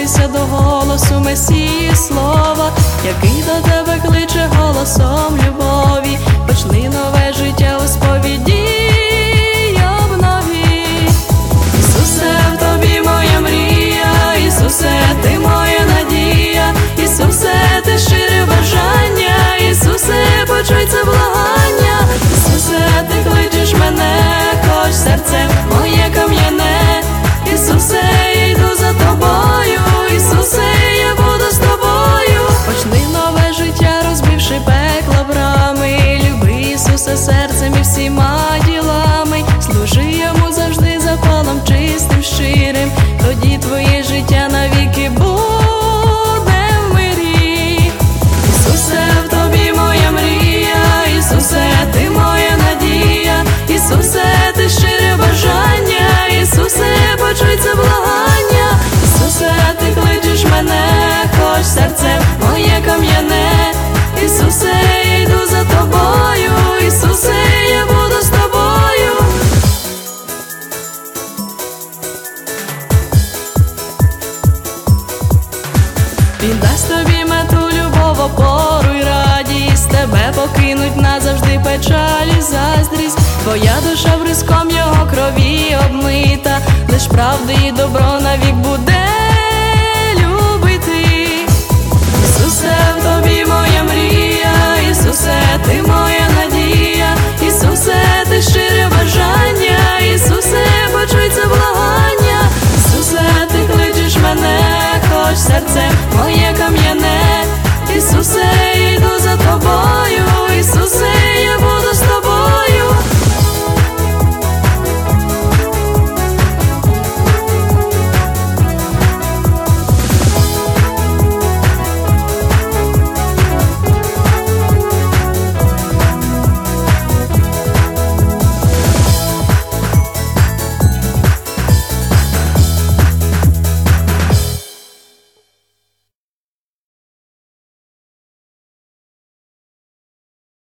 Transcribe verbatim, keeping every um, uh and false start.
прислухайся до голосу Месії слова, який до тебе кличе голосом любові. Почни нове життя у сповіді й обнові. Ісусе, в тобі моя мрія, Ісусе, ти моя надія, Ісусе, ти щире бажання, Ісусе, почуй це благання. Ісусе, ти кличеш мене, хоч серце моє кам'яне. Ісусе, я йду за тобою, Ісусе, я буду з тобою. Почни нове життя, розбивши пекла брами. Люби Ісуса серцем і всіма ділами. Служи йому завжди запалом чистим, щирим. Тоді твоє життя навіки буде в мирі. Ісусе, в тобі моя мрія, Ісусе, ти моя надія, Ісусе, ти щире бажання, Ісусе, почуй це благання. Ісусе, ти кличеш мене, хоч серце моє кам'яне. Ісусе, я йду за тобою, Ісусе, я буду з тобою. Він дасть тобі мету, любов, опору й радість. Тебе покинуть назавжди печаль і заздрість. Твоя душа бризком його крові обмита, лиш правди і добро навік буде